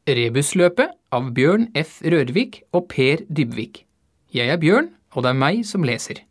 Rebusløpet av Bjørn F. Rørvik og Per Dybvik. Jeg er Bjørn, og det er meg som leser.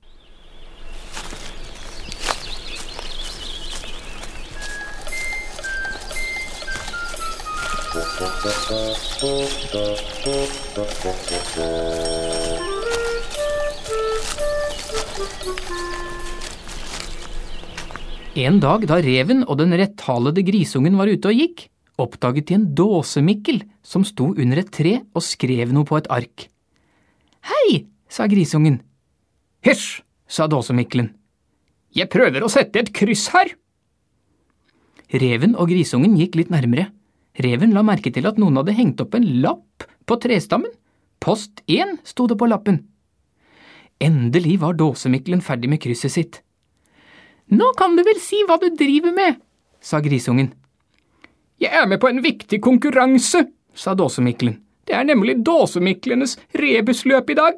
En dag da reven og den retthalede grisungen var ute og gikk, oppdaget de en dåsemikkel som sto under et tre og skrev noe på et ark. «Hei», sa grisungen. «Hysj», sa dåsemikkelen. «Jeg prøver å sette et kryss her». Reven og grisungen gikk litt nærmere. Reven la merke til at noen hadde hengt opp en lapp på trestammen. Post 1 sto det på lappen. Endelig var dåsemikkelen ferdig med krysset sitt. «Nå kan du vel si hva du driver med», sa grisungen. «Jeg er med på en viktig konkurranse», sa dåsemikkelen. «Det er nemlig dåsemiklenes rebusløp i dag».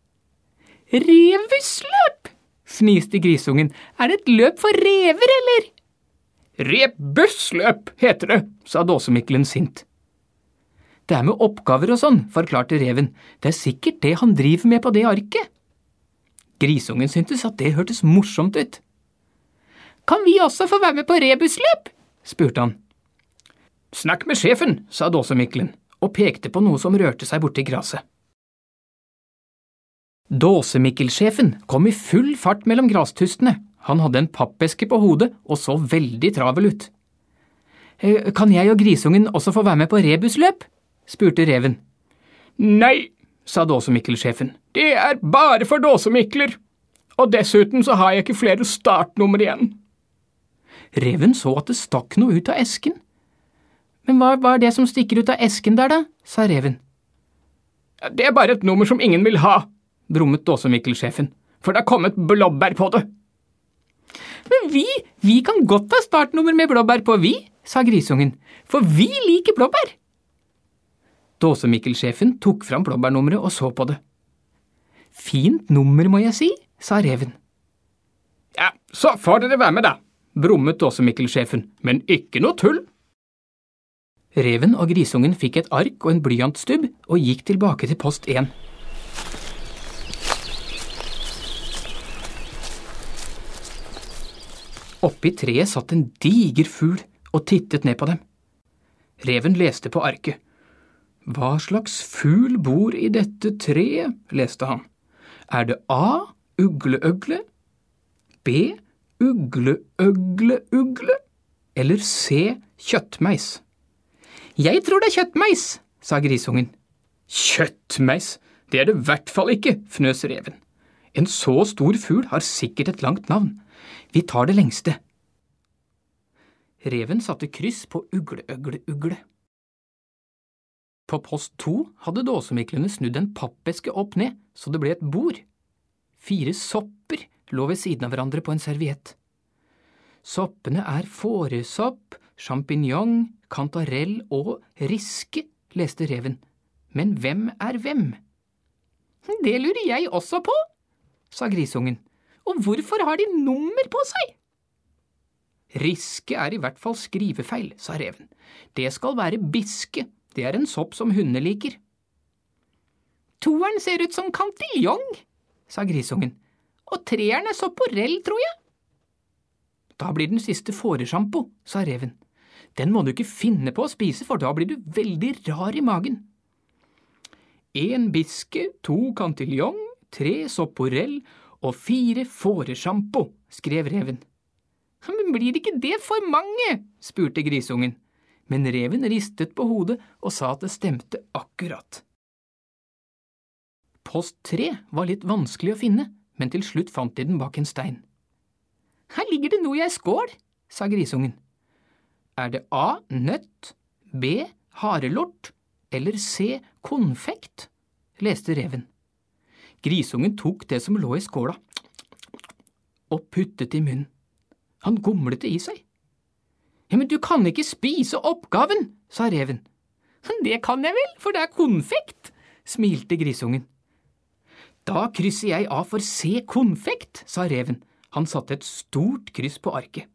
«Rebusløp?» fniste grisungen. «Er det et løp for rever, eller?» «Rebusløp heter det», sa dåsemikkelen sint. «Det er med oppgaver og sånn», forklarte reven. «Det er sikkert det han driver med på det arket». Grisungen syntes at det hørtes morsomt ut. «Kan vi også få være med på rebusløp?» spurte han. «Snakk med sjefen», sa dåsemikkelen, og pekte på noe som rørte seg borti graset. Dåsemikkelsjefen kom i full fart mellom grastustene. Han hadde en pappeske på hodet og så veldig travel ut. «Kan jeg og grisungen også få være med på rebusløp?» spurte reven. «Nei», sa dåsemikkelsjefen. «Det er bare for dåsemikler. Og dessuten så har jeg ikke flere startnummer igjen». Reven så at det stakk noe ut av esken. «Men hva er det som stikker ut av esken der da?» sa reven. «Det er bare et nummer som ingen vil ha», brummet dåsemikkelsjefen, «for det har kommet blåbær på det». «Men vi kan godt ha startnummer med blåbær på, vi», sa grisungen, «for vi liker blåbær». Dåsemikkelsjefen tok fram blåbærnummeret og så på det. «Fint nummer, må jeg si», sa reven. «Ja, så får dere være med da», brummet dåsemikkelsjefen, «men ikke noe tull». Reven og grisungen fikk et ark og en blyantstubb og gikk tilbake til post 1. Oppi treet satt en diger fugl og tittet ned på dem. Reven leste på arket. «Hva slags fugl bor i dette treet?» leste han. «Er det A, ugleøgle, B, ugleøgle, eller C, kjøttmeis?» «Jeg tror det er kjøttmeis», sa grisungen. «Kjøttmeis? Det er det i hvert fall ikke», fnøs reven. «En så stor fugl har sikkert et langt navn. Vi tar det lengste». Reven satte kryss på ugleøgle. På post 2 hadde dåsemiklene snudd en pappeske opp ned, så det ble et bord. 4 sopper lå ved siden av hverandre på en serviett. Soppene er fåresopp, champignon, kantarell og riske, leste reven. Men hvem er hvem? «Det lurer jeg også på», sa grisungen. «Og hvorfor har de nummer på seg?» «Riske er i hvert fall skrivefeil», sa reven. «Det skal være biske. Det er en sopp som hundene liker». «Toeren ser ut som cantillon», sa grisungen. «Og treeren er sopporell, tror jeg». «Da blir den siste fåresjampo», sa reven. «Den må du ikke finne på å spise, for da blir du veldig rar i magen». 1 biske, 2 cantillon, 3 sopporell og 4 fåresjampo, skrev reven. «Men blir ikke det for mange?» spurte grisungen. Men reven ristet på hodet og sa at det stemte akkurat. Post 3 var litt vanskelig å finne, men til slutt fant de den bak en stein. «Her ligger det noe i ei skål», sa grisungen. «Er det A, nøtt, B, harelort, eller C, konfekt?» leste reven. Grisungen tok det som lå i skåla, og puttet i munnen. Han gomlet det i seg. «Ja, men du kan ikke spise oppgaven», sa reven. «Det kan jeg vel, for det er konfekt», smilte grisungen. «Da krysser jeg av for C, konfekt», sa reven. Han satte et stort kryss på arket.